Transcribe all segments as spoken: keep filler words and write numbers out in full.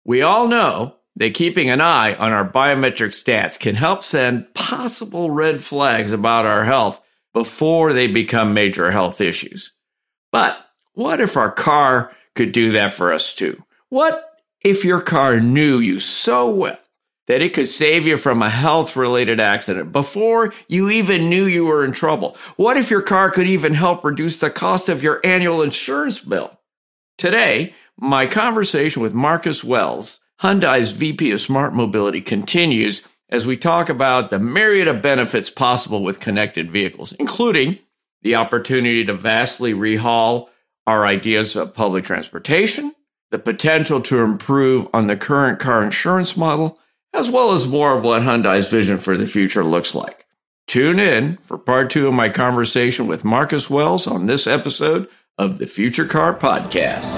We all know that keeping an eye on our biometric stats can help send possible red flags about our health before they become major health issues. But what if our car could do that for us too? What if your car knew you so well that it could save you from a health-related accident before you even knew you were in trouble? What if your car could even help reduce the cost of your annual insurance bill? Today, my conversation with Marcus Wells, Hyundai's V P of Smart Mobility, continues as we talk about the myriad of benefits possible with connected vehicles, including the opportunity to vastly rehaul our ideas of public transportation, the potential to improve on the current car insurance model, as well as more of what Hyundai's vision for the future looks like. Tune in for part two of my conversation with Marcus Wells on this episode of the Future Car Podcast.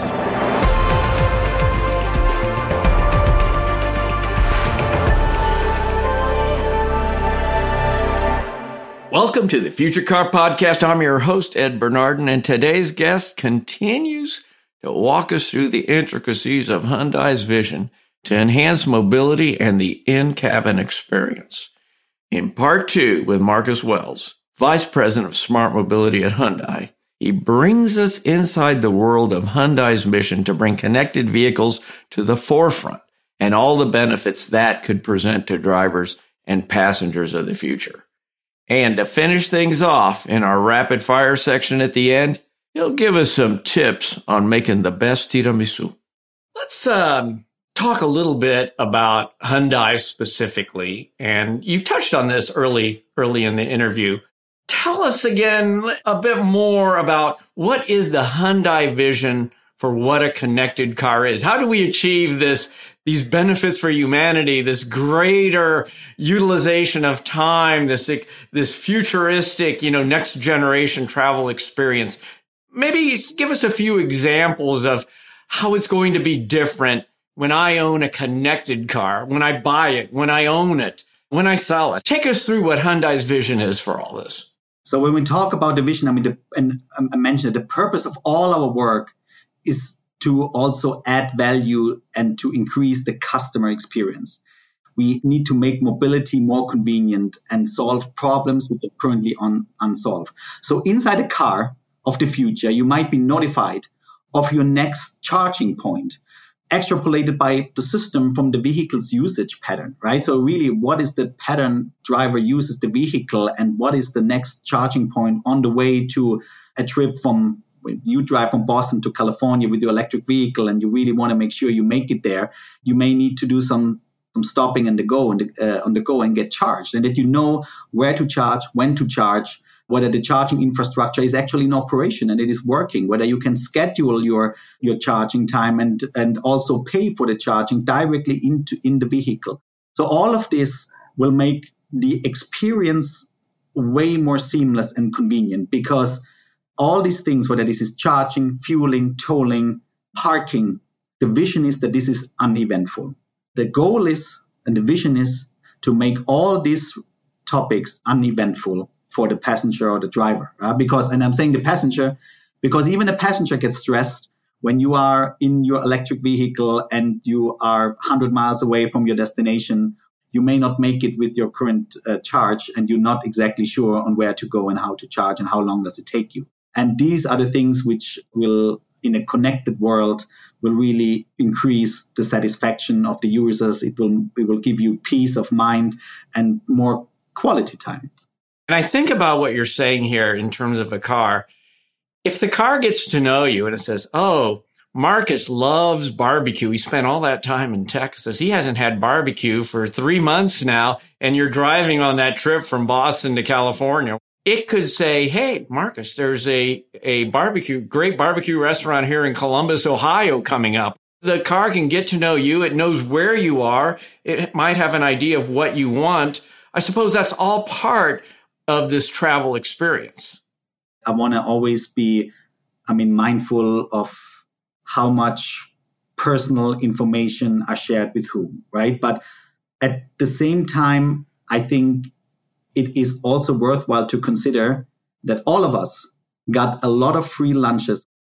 Welcome to the Future Car Podcast. I'm your host, Ed Bernardin, and today's guest continues to walk us through the intricacies of Hyundai's vision to enhance mobility and the in-cabin experience. In part two with Marcus Wells, Vice President of Smart Mobility at Hyundai, he brings us inside the world of Hyundai's mission to bring connected vehicles to the forefront and all the benefits that could present to drivers and passengers of the future. And to finish things off in our rapid fire section at the end, he'll give us some tips on making the best tiramisu. Let's um, talk a little bit about Hyundai specifically. And you touched on this early, early in the interview. Tell us again a bit more about what is the Hyundai vision for what a connected car is. How do we achieve this, these benefits for humanity, this greater utilization of time, this, this futuristic, you know, next generation travel experience? Maybe give us a few examples of how it's going to be different when I own a connected car, when I buy it, when I own it, when I sell it. Take us through what Hyundai's vision is for all this. So when we talk about the vision, I mean, the, and I mentioned it, the purpose of all our work is to also add value and to increase the customer experience. We need to make mobility more convenient and solve problems which are currently un, unsolved. So inside a car of the future, you might be notified of your next charging point, extrapolated by the system from the vehicle's usage pattern, right? So really, what is the pattern driver uses the vehicle and what is the next charging point on the way to a trip from when you drive from Boston to California with your electric vehicle and you really want to make sure you make it there, you may need to do some some stopping on the go and uh, on the go and get charged, and that you know where to charge, when to charge, whether the charging infrastructure is actually in operation and it is working, whether you can schedule your your charging time and and also pay for the charging directly into in the vehicle. So all of this will make the experience way more seamless and convenient, because all these things, whether this is charging, fueling, tolling, parking, the vision is that this is uneventful. The goal is, and the vision is, to make all these topics uneventful for the passenger or the driver. Uh, because, and I'm saying the passenger, because even the passenger gets stressed when you are in your electric vehicle and you are one hundred miles away from your destination. You may not make it with your current uh, charge, and you're not exactly sure on where to go and how to charge and how long does it take you. And these are the things which will, in a connected world, will really increase the satisfaction of the users. It will, it will give you peace of mind and more quality time. And I think about what you're saying here in terms of a car. If the car gets to know you and it says, oh, Marcus loves barbecue. He spent all that time in Texas. He hasn't had barbecue for three months now, and you're driving on that trip from Boston to California. It could say, hey, Marcus, there's a, a barbecue, great barbecue restaurant here in Columbus, Ohio coming up. The car can get to know you. It knows where you are. It might have an idea of what you want. I suppose that's all part of this travel experience. I want to always be, I mean, mindful of how much personal information are shared with whom, right? But at the same time, I think it is also worthwhile to consider that all of us got a lot of free lunches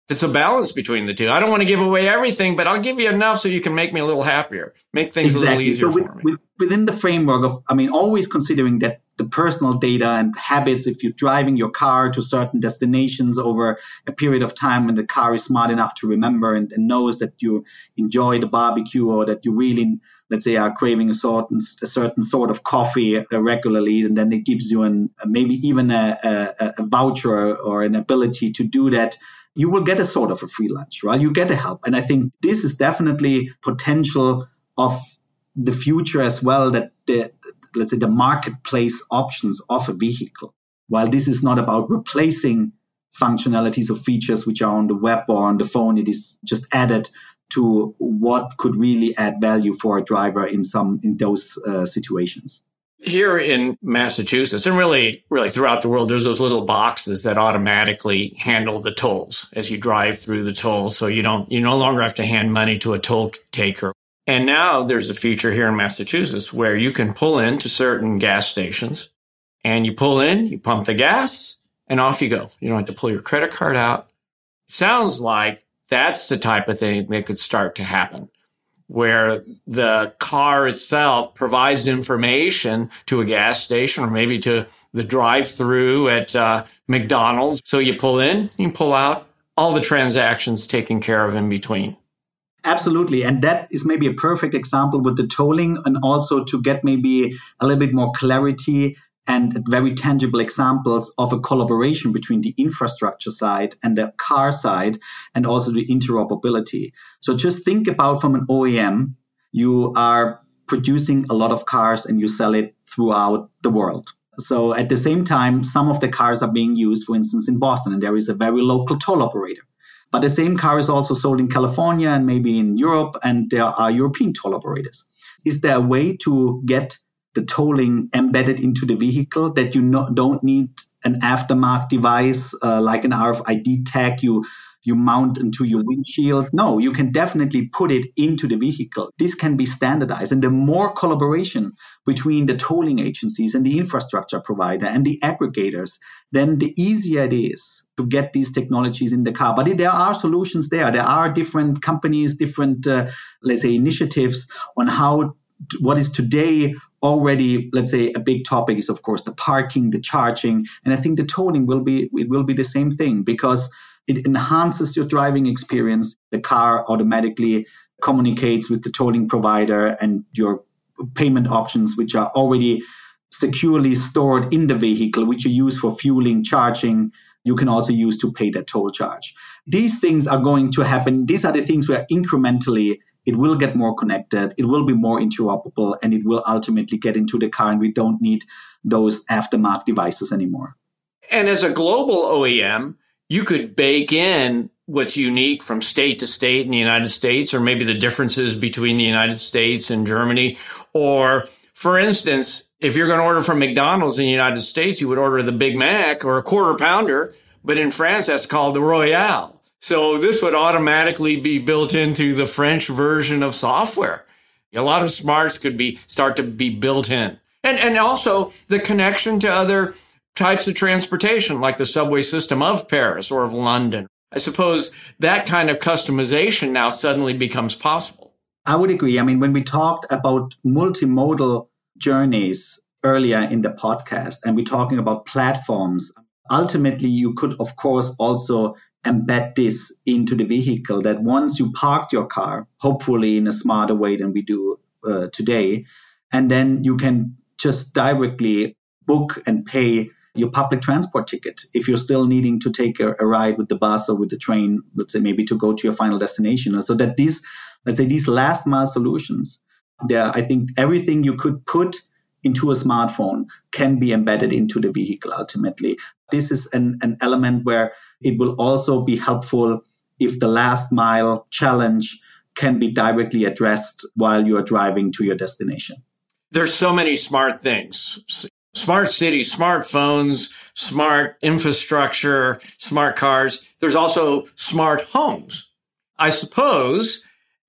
It's a balance between the two. I don't want to give away everything, but I'll give you enough so you can make me a little happier, make things exactly. a little easier so with, for me. With, within the framework of, I mean, always considering that the personal data and habits, if you're driving your car to certain destinations over a period of time when the car is smart enough to remember and, and knows that you enjoy the barbecue or that you really, let's say, are craving a certain, a certain sort of coffee uh, regularly, and then it gives you an, maybe even a, a, a voucher or an ability to do that, you will get a sort of a free lunch, right? You get a help. And I think this is definitely potential of the future as well, that the, let's say, the marketplace options of a vehicle. While this is not about replacing functionalities or features which are on the web or on the phone, it is just added to what could really add value for a driver in some in those uh, situations. Here in Massachusetts, and really, really throughout the world, there's those little boxes that automatically handle the tolls as you drive through the tolls. So you don't, you no longer have to hand money to a toll taker. And now there's a feature here in Massachusetts where you can pull into certain gas stations and you pull in, you pump the gas, and off you go. You don't have to pull your credit card out. It sounds like that's the type of thing that could start to happen, where the car itself provides information to a gas station or maybe to the drive-through at uh, McDonald's. So you pull in, you pull out, all the transactions taken care of in between. Absolutely. And that is maybe a perfect example with the tolling, and also to get maybe a little bit more clarity and very tangible examples of a collaboration between the infrastructure side and the car side, and also the interoperability. So just think about, from an O E M, you are producing a lot of cars and you sell it throughout the world. So at the same time, some of the cars are being used, for instance, in Boston, and there is a very local toll operator. But the same car is also sold in California and maybe in Europe, and there are European toll operators. Is there a way to get the tolling embedded into the vehicle, that you no, don't need an aftermarket device uh, like an R F I D tag you you mount into your windshield? No, you can definitely put it into the vehicle. This can be standardized. And the more collaboration between the tolling agencies and the infrastructure provider and the aggregators, then the easier it is to get these technologies in the car. But there are solutions there. There are different companies, different, uh, let's say, initiatives on how what is today already, let's say, a big topic is, of course, the parking, the charging. And I think the tolling will be, it will be the same thing, because it enhances your driving experience. The car automatically communicates with the tolling provider, and your payment options, which are already securely stored in the vehicle, which you use for fueling, charging, you can also use to pay that toll charge. These things are going to happen. These are the things where incrementally it will get more connected, it will be more interoperable, and it will ultimately get into the car, and we don't need those aftermarket devices anymore. And as a global O E M, you could bake in what's unique from state to state in the United States, or maybe the differences between the United States and Germany. Or, for instance, if you're going to order from McDonald's in the United States, you would order the Big Mac or a quarter pounder, but in France, that's called the Royale. So this would automatically be built into the French version of software. A lot of smarts could be start to be built in. And, and also the connection to other types of transportation, like the subway system of Paris or of London. I suppose that kind of customization now suddenly becomes possible. I would agree. I mean, when we talked about multimodal journeys earlier in the podcast, and we're talking about platforms, ultimately you could, of course, also embed this into the vehicle, that once you parked your car, hopefully in a smarter way than we do uh, today, and then you can just directly book and pay your public transport ticket if you're still needing to take a, a ride with the bus or with the train, let's say maybe to go to your final destination. So that these, let's say these last mile solutions, there, I think everything you could put into a smartphone can be embedded into the vehicle ultimately. This is an, an element where it will also be helpful if the last mile challenge can be directly addressed while you are driving to your destination. There's so many smart things. Smart cities, smartphones, smart infrastructure, smart cars. There's also smart homes. I suppose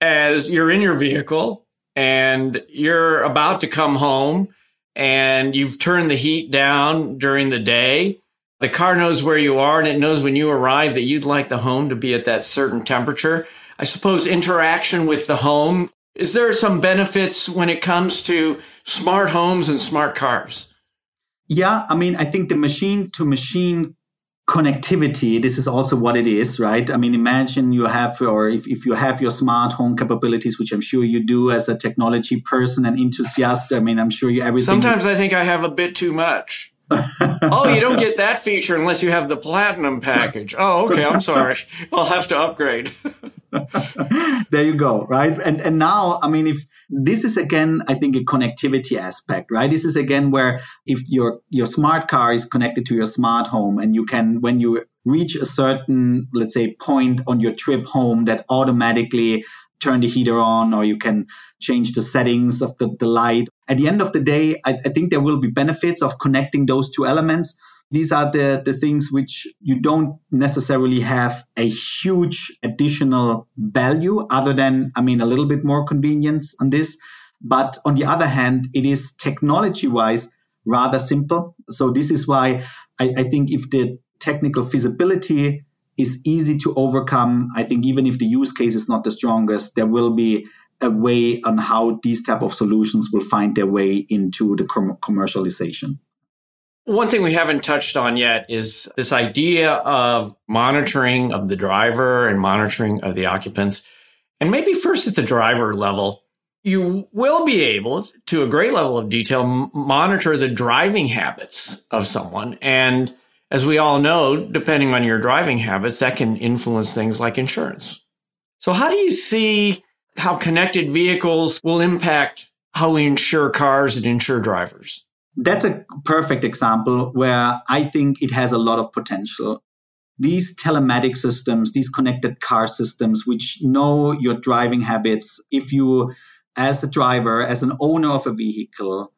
as you're in your vehicle and you're about to come home and you've turned the heat down during the day, The car knows where you are, and it knows when you arrive that you'd like the home to be at that certain temperature. I suppose interaction with the home. Is there some benefits when it comes to smart homes and smart cars? Yeah, I mean, I think the machine-to-machine connectivity, this is also what it is, right? I mean, imagine you have, or if, if you have your smart home capabilities, which I'm sure you do as a technology person and enthusiast, I mean, I'm sure you everything. Sometimes is- I think I have a bit too much. Oh, you don't get that feature unless you have the platinum package. Oh, okay, I'm sorry. I'll have to upgrade. There you go, right? And and now, I mean, if this is again, I think a connectivity aspect, right? This is again where if your your smart car is connected to your smart home, and you can, when you reach a certain, let's say, point on your trip home, that automatically turn the heater on, or you can change the settings of the, the light. At the end of the day, I, I think there will be benefits of connecting those two elements. These are the, the things which you don't necessarily have a huge additional value other than, I mean, a little bit more convenience on this. But on the other hand, it is technology-wise rather simple. So this is why I, I think if the technical feasibility is easy to overcome, I think even if the use case is not the strongest, there will be a way on how these type of solutions will find their way into the com- commercialization. One thing we haven't touched on yet is this idea of monitoring of the driver and monitoring of the occupants. And maybe first at the driver level, you will be able, to a great level of detail, m- monitor the driving habits of someone. And as we all know, depending on your driving habits, that can influence things like insurance. So how do you see how connected vehicles will impact how we insure cars and insure drivers? That's a perfect example where I think it has a lot of potential. These telematic systems, these connected car systems, which know your driving habits, if you, as a driver, as an owner of a vehicle,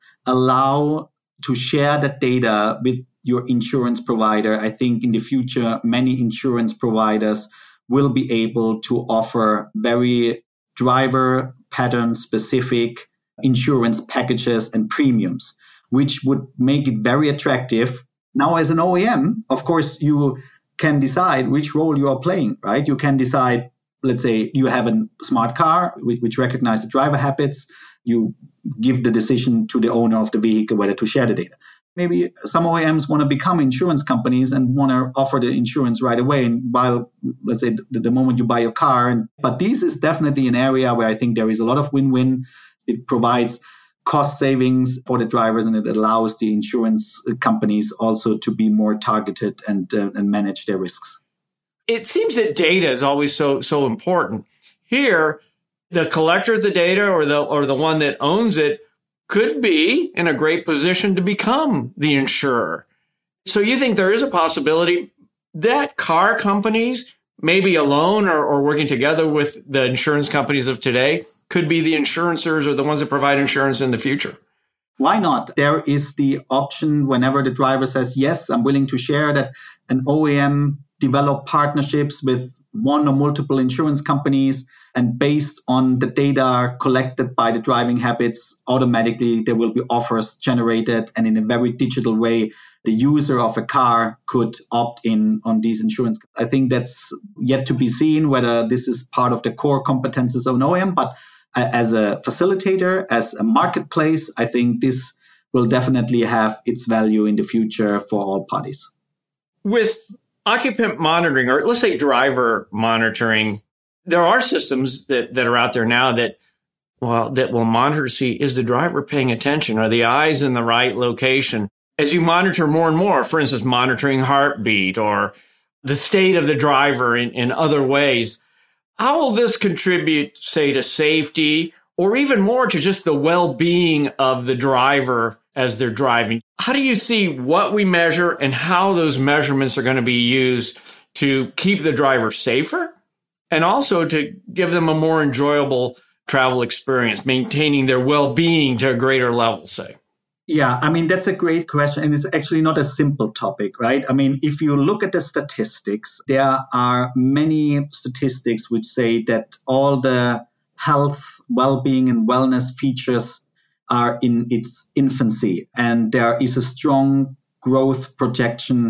allow to share that data with your insurance provider, I think in the future, many insurance providers will be able to offer very driver pattern specific insurance packages and premiums, which would make it very attractive. Now, as an O E M, of course, you can decide which role you are playing, right? You can decide, let's say you have a smart car which recognizes the driver habits. You give the decision to the owner of the vehicle whether to share the data. Maybe some O E Ms want to become insurance companies and want to offer the insurance right away. And while, let's say, the, the moment you buy your car. But this is definitely an area where I think there is a lot of win-win. It provides cost savings for the drivers, and it allows the insurance companies also to be more targeted and uh, and manage their risks. It seems that data is always so so important. Here, the collector of the data or the or the one that owns it could be in a great position to become the insurer. So you think there is a possibility that car companies, maybe alone or, or working together with the insurance companies of today, could be the insurances or the ones that provide insurance in the future? Why not? There is the option whenever the driver says, yes, I'm willing to share, that an O E M develop partnerships with one or multiple insurance companies, and based on the data collected by the driving habits, automatically there will be offers generated, and in a very digital way, the user of a car could opt in on these insurance. I think that's yet to be seen whether this is part of the core competences of an O E M, but as a facilitator, as a marketplace, I think this will definitely have its value in the future for all parties. With occupant monitoring, or let's say driver monitoring, there are systems that, that are out there now that, well, that will monitor to see, is the driver paying attention? Are the eyes in the right location? As you monitor more and more, for instance, monitoring heartbeat or the state of the driver in, in other ways, how will this contribute, say, to safety or even more to just the well-being of the driver as they're driving? How do you see what we measure and how those measurements are going to be used to keep the driver safer and also to give them a more enjoyable travel experience, maintaining their well-being to a greater level, say? Yeah, I mean, that's a great question. And it's actually not a simple topic, right? I mean, if you look at the statistics, there are many statistics which say that all the health, well-being, and wellness features are in its infancy. And there is a strong growth projection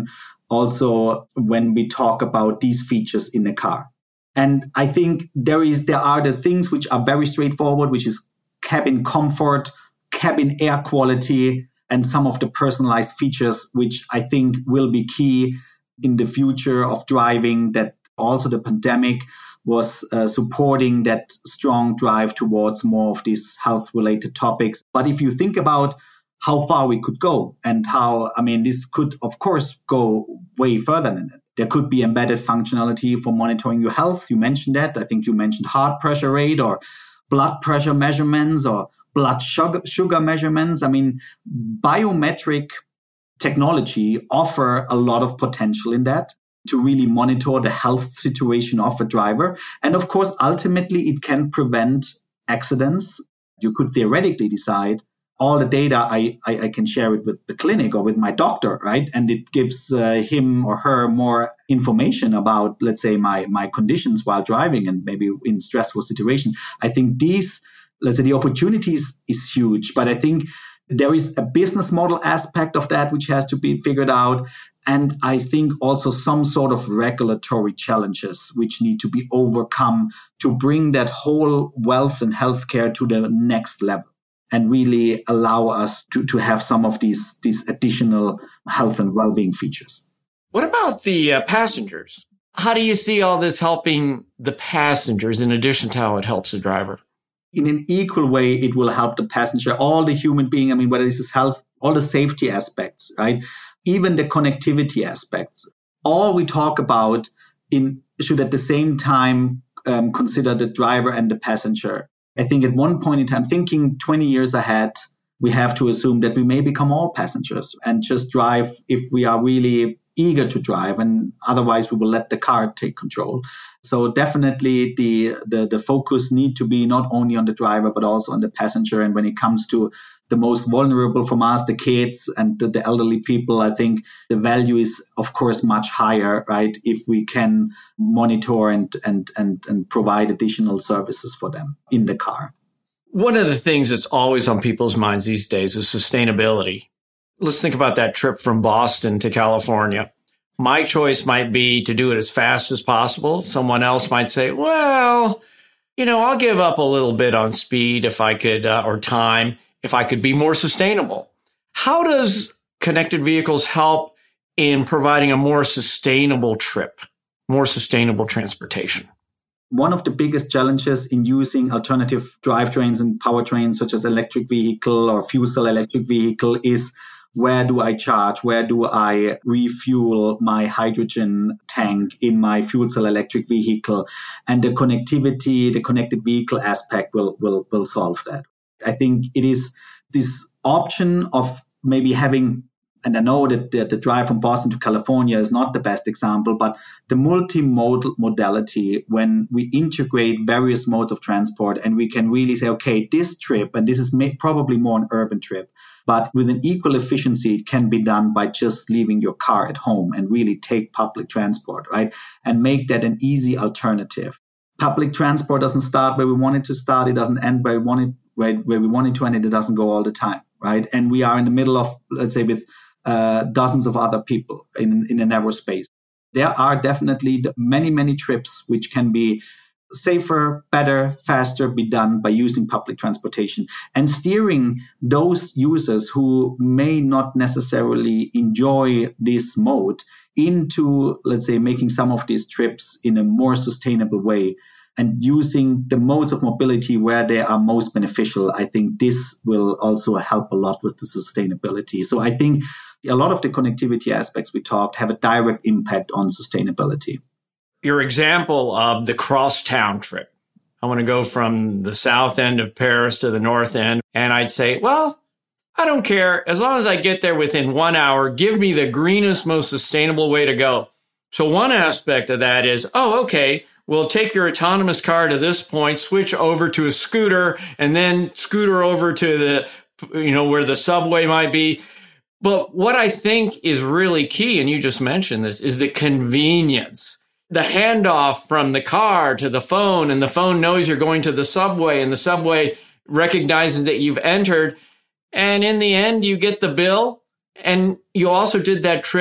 also when we talk about these features in the car. And I think there is there are the things which are very straightforward, which is cabin comfort, cabin air quality, and some of the personalized features, which I think will be key in the future of driving, that also the pandemic was uh, supporting that strong drive towards more of these health-related topics. But if you think about how far we could go and how, I mean, this could, of course, go way further than it. There could be embedded functionality for monitoring your health. You mentioned that. I think you mentioned heart pressure rate or blood pressure measurements or blood sugar, sugar measurements. I mean, biometric technology offer a lot of potential in that to really monitor the health situation of a driver. And of course, ultimately, it can prevent accidents. You could theoretically decide all the data, I, I, I can share it with the clinic or with my doctor, right? And it gives uh, him or her more information about, let's say, my, my conditions while driving and maybe in stressful situations. I think these, let's say, the opportunities is huge, but I think there is a business model aspect of that which has to be figured out. And I think also some sort of regulatory challenges which need to be overcome to bring that whole wealth and healthcare to the next level and really allow us to, to have some of these, these additional health and well-being features. What about the uh, passengers? How do you see all this helping the passengers in addition to how it helps the driver? In an equal way, it will help the passenger, all the human being. I mean, whether this is health, all the safety aspects, right? Even the connectivity aspects. All we talk about in should at the same time um, consider the driver and the passenger. I think at one point in time, thinking twenty years ahead, we have to assume that we may become all passengers and just drive if we are really eager to drive, and otherwise we will let the car take control. So definitely the, the, the focus need to be not only on the driver, but also on the passenger. And when it comes to the most vulnerable from us, the kids and the, the elderly people, I think the value is, of course, much higher, right? If we can monitor and, and, and, and provide additional services for them in the car. One of the things that's always on people's minds these days is sustainability. Let's think about that trip from Boston to California. My choice might be to do it as fast as possible. Someone else might say, well, you know, I'll give up a little bit on speed if I could, uh, or time, if I could be more sustainable. How does connected vehicles help in providing a more sustainable trip, more sustainable transportation? One of the biggest challenges in using alternative drivetrains and powertrains, such as electric vehicle or fuel cell electric vehicle, is where do I charge? Where do I refuel my hydrogen tank in my fuel cell electric vehicle? And the connectivity, the connected vehicle aspect will, will, will solve that. I think it is this option of maybe having, and I know that the, the drive from Boston to California is not the best example, but the multimodal modality, when we integrate various modes of transport and we can really say, okay, this trip, and this is may, probably more an urban trip, but with an equal efficiency, it can be done by just leaving your car at home and really take public transport, right? And make that an easy alternative. Public transport doesn't start where we want it to start. It doesn't end where we want it, where, where we want it to end. It doesn't go all the time, right? And we are in the middle of, let's say, with uh, dozens of other people in, in a narrow space. There are definitely many, many trips which can be safer, better, faster, be done by using public transportation and steering those users who may not necessarily enjoy this mode into, let's say, making some of these trips in a more sustainable way and using the modes of mobility where they are most beneficial. I think this will also help a lot with the sustainability. So I think a lot of the connectivity aspects we talked have a direct impact on sustainability. Your example of the crosstown trip. I want to go from the south end of Paris to the north end. And I'd say, well, I don't care. As long as I get there within one hour, give me the greenest, most sustainable way to go. So one aspect of that is, oh, okay, we'll take your autonomous car to this point, switch over to a scooter, and then scooter over to the, you know, where the subway might be. But what I think is really key, and you just mentioned this, is the convenience. The handoff from the car to the phone, and the phone knows you're going to the subway, and the subway recognizes that you've entered. And in the end, you get the bill, and you also did that trip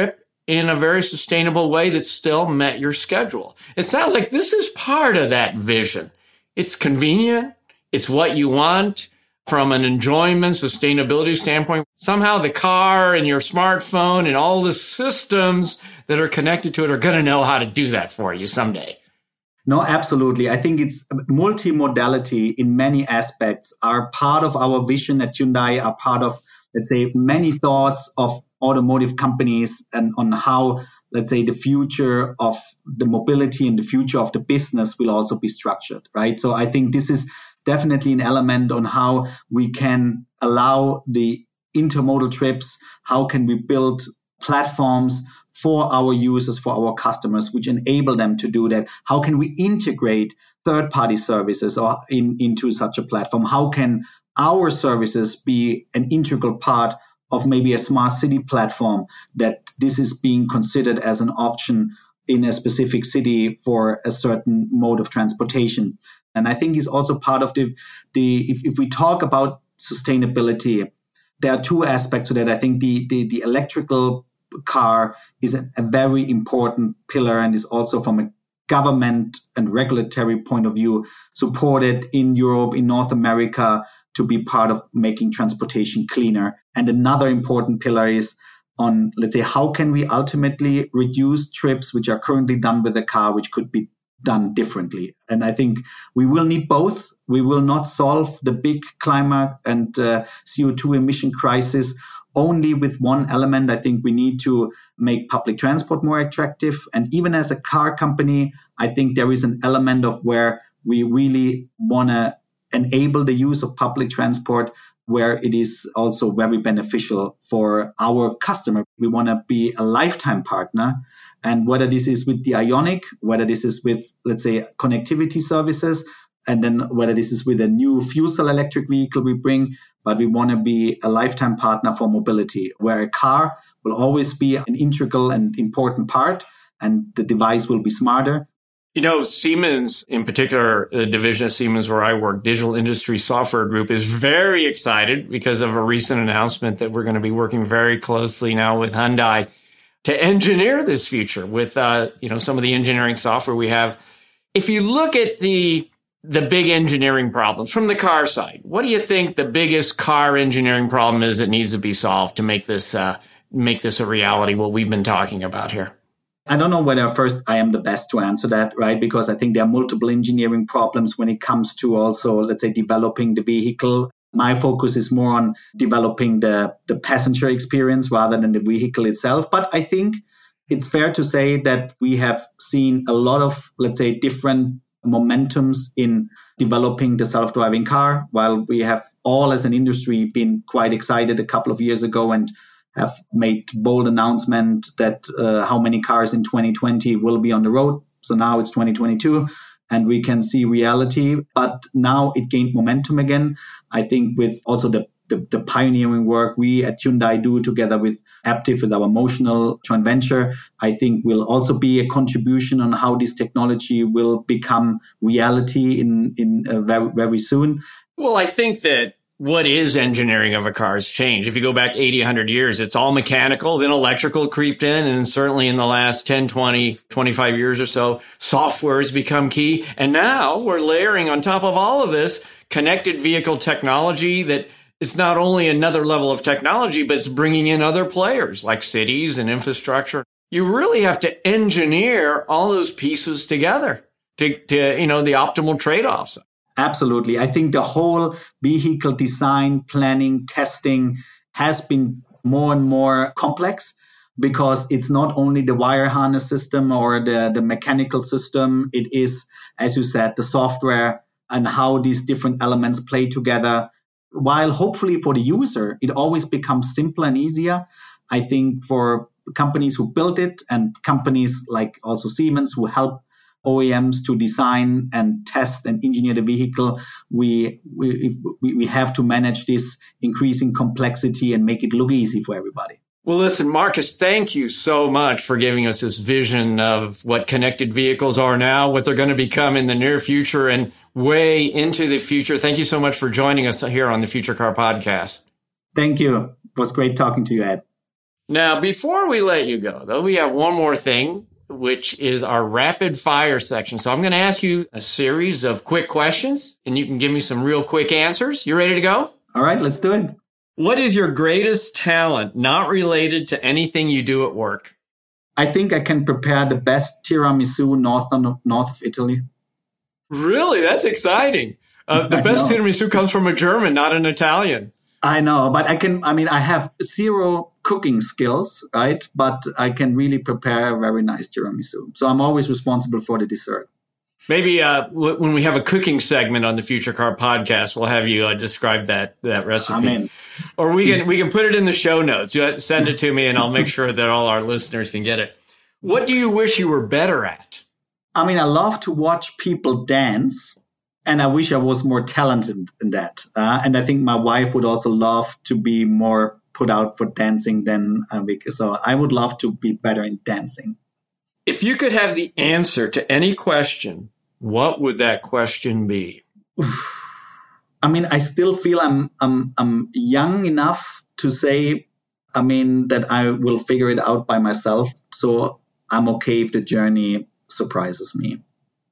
in a very sustainable way that still met your schedule. It sounds like this is part of that vision. It's convenient. It's what you want from an enjoyment, sustainability standpoint. Somehow the car and your smartphone and all the systems that are connected to it are going to know how to do that for you someday. No, absolutely. I think it's multimodality in many aspects are part of our vision at Hyundai, are part of, let's say, many thoughts of automotive companies and on how, let's say, the future of the mobility and the future of the business will also be structured, right? So I think this is definitely an element on how we can allow the intermodal trips, how can we build platforms for our users, for our customers, which enable them to do that. How can we integrate third-party services or in, into such a platform? How can our services be an integral part of maybe a smart city platform, that this is being considered as an option in a specific city for a certain mode of transportation? And I think it's also part of the, the if, if we talk about sustainability, there are two aspects to that. I think the, the, the electrical car is a, a very important pillar and is also from a government and regulatory point of view supported in Europe, in North America, to be part of making transportation cleaner. And another important pillar is on, let's say, how can we ultimately reduce trips which are currently done with a car, which could be done differently. And I think we will need both. We will not solve the big climate and uh, C O two emission crisis only with one element. I think we need to make public transport more attractive. And even as a car company, I think there is an element of where we really want to enable the use of public transport where it is also very beneficial for our customer. We want to be a lifetime partner. And whether this is with the Ioniq, whether this is with, let's say, connectivity services, and then whether this is with a new fuel cell electric vehicle we bring, but we want to be a lifetime partner for mobility, where a car will always be an integral and important part, and the device will be smarter. You know, Siemens, in particular, the division of Siemens where I work, Digital Industry Software Group, is very excited because of a recent announcement that we're going to be working very closely now with Hyundai to engineer this future with, uh, you know, some of the engineering software we have. If you look at the the big engineering problems from the car side, what do you think the biggest car engineering problem is that needs to be solved to make this uh, make this a reality, what we've been talking about here? I don't know whether first I am the best to answer that, right? Because I think there are multiple engineering problems when it comes to also, let's say, developing the vehicle. My focus is more on developing the, the passenger experience rather than the vehicle itself. But I think it's fair to say that we have seen a lot of, let's say, different momentums in developing the self-driving car, while we have all as an industry been quite excited a couple of years ago and have made bold announcement that uh, how many cars in twenty twenty will be on the road. So now it's twenty twenty-two and we can see reality, but now it gained momentum again. I think with also the The, the pioneering work we at Hyundai do together with Aptiv, with our Motional joint venture, I think will also be a contribution on how this technology will become reality in, in uh, very, very soon. Well, I think that what is engineering of a car has changed. If you go back eighty, one hundred years, it's all mechanical, then electrical creeped in, and certainly in the last ten, twenty, twenty-five years or so, software has become key. And now we're layering on top of all of this connected vehicle technology that it's not only another level of technology, but it's bringing in other players like cities and infrastructure. You really have to engineer all those pieces together to, to you know, the optimal trade-offs. Absolutely. I think the whole vehicle design, planning, testing has been more and more complex because it's not only the wire harness system or the, the mechanical system. It is, as you said, the software and how these different elements play together. While hopefully for the user, it always becomes simpler and easier. I think for companies who build it and companies like also Siemens who help O E Ms to design and test and engineer the vehicle, we we we have to manage this increasing complexity and make it look easy for everybody. Well, listen, Markus, thank you so much for giving us this vision of what connected vehicles are now, what they're going to become in the near future, and way into the future. Thank you so much for joining us here on the Future Car Podcast. Thank you. It was great talking to you, Ed. Now, before we let you go, though, we have one more thing, which is our rapid fire section. So I'm going to ask you a series of quick questions, and you can give me some real quick answers. You ready to go? All right, let's do it. What is your greatest talent not related to anything you do at work? I think I can prepare the best tiramisu north of, north of Italy. Really? That's exciting. Uh, the best tiramisu comes from a German, not an Italian. I know, but I can, I mean, I have zero cooking skills, right? But I can really prepare a very nice tiramisu. So I'm always responsible for the dessert. Maybe uh, w- when we have a cooking segment on the Future Car podcast, we'll have you uh, describe that that recipe. I'm in. Or we can we can put it in the show notes. You send it to me, and I'll make sure that all our listeners can get it. What do you wish you were better at? I mean, I love to watch people dance, and I wish I was more talented in that. Uh, and I think my wife would also love to be more put out for dancing than uh, because so I would love to be better in dancing. If you could have the answer to any question, what would that question be? I mean, I still feel I'm I'm I'm young enough to say, I mean, that I will figure it out by myself. So I'm okay if the journey surprises me.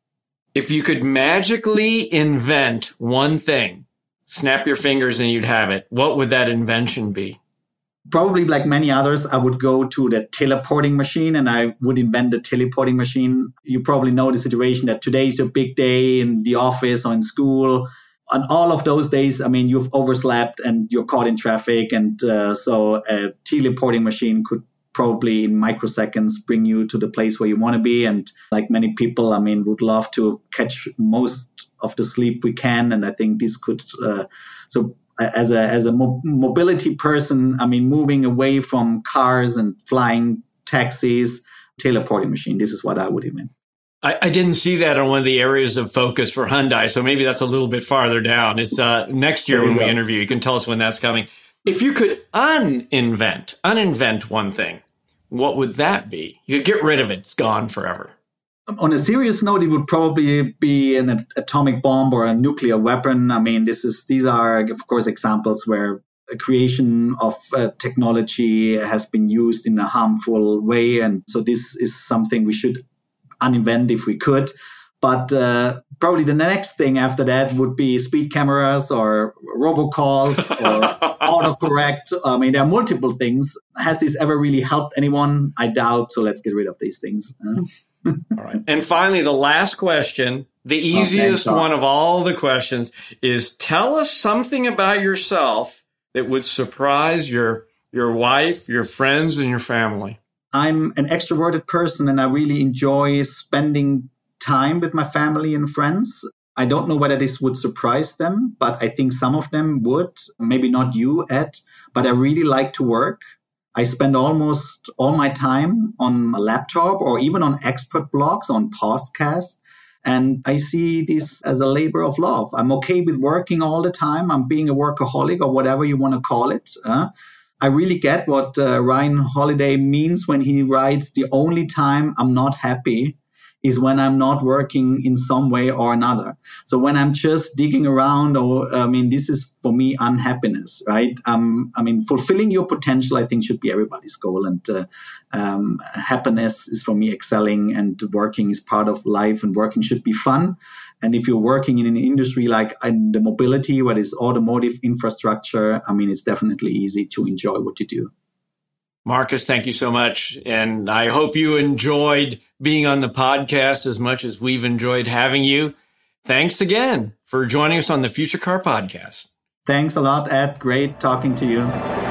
If you could magically invent one thing, snap your fingers and you'd have it, what would that invention be? Probably like many others, I would go to the teleporting machine and I would invent the teleporting machine. You probably know the situation that today is your big day in the office or in school. On all of those days, I mean, you've overslept and you're caught in traffic. And uh, so a teleporting machine could probably in microseconds bring you to the place where you want to be. And like many people, I mean, would love to catch most of the sleep we can. And I think this could, uh, so as a as a mo- mobility person, I mean, moving away from cars and flying taxis, teleporting machine, this is what I would invent. I, I didn't see that on one of the areas of focus for Hyundai, so maybe that's a little bit farther down. It's uh, next year when we interview. You can tell us when that's coming. If you could uninvent, uninvent one thing, what would that be? You could get rid of it. It's gone forever. On a serious note, it would probably be an atomic bomb or a nuclear weapon. I mean, this is these are, of course, examples where a creation of uh, technology has been used in a harmful way. And so this is something we should uninvent if we could. But uh, probably the next thing after that would be speed cameras or robocalls or autocorrect. I mean, there are multiple things. Has this ever really helped anyone? I doubt. So let's get rid of these things. All right. And finally, the last question, the easiest okay, one of all the questions is tell us something about yourself that would surprise your your wife, your friends, and your family. I'm an extroverted person and I really enjoy spending time with my family and friends. I don't know whether this would surprise them, but I think some of them would. Maybe not you, Ed, but I really like to work. I spend almost all my time on a laptop or even on expert blogs, on podcasts. And I see this as a labor of love. I'm okay with working all the time. I'm being a workaholic or whatever you want to call it. Uh, I really get what uh, Ryan Holiday means when he writes, the only time I'm not happy is when I'm not working in some way or another. So when I'm just digging around, or I mean, this is for me unhappiness, right? Um, I mean, fulfilling your potential, I think, should be everybody's goal. And uh, um, happiness is for me excelling, and working is part of life, and working should be fun. And if you're working in an industry like in the mobility, what is automotive infrastructure, I mean, it's definitely easy to enjoy what you do. Marcus, thank you so much. And I hope you enjoyed being on the podcast as much as we've enjoyed having you. Thanks again for joining us on the Future Car Podcast. Thanks a lot, Ed. Great talking to you.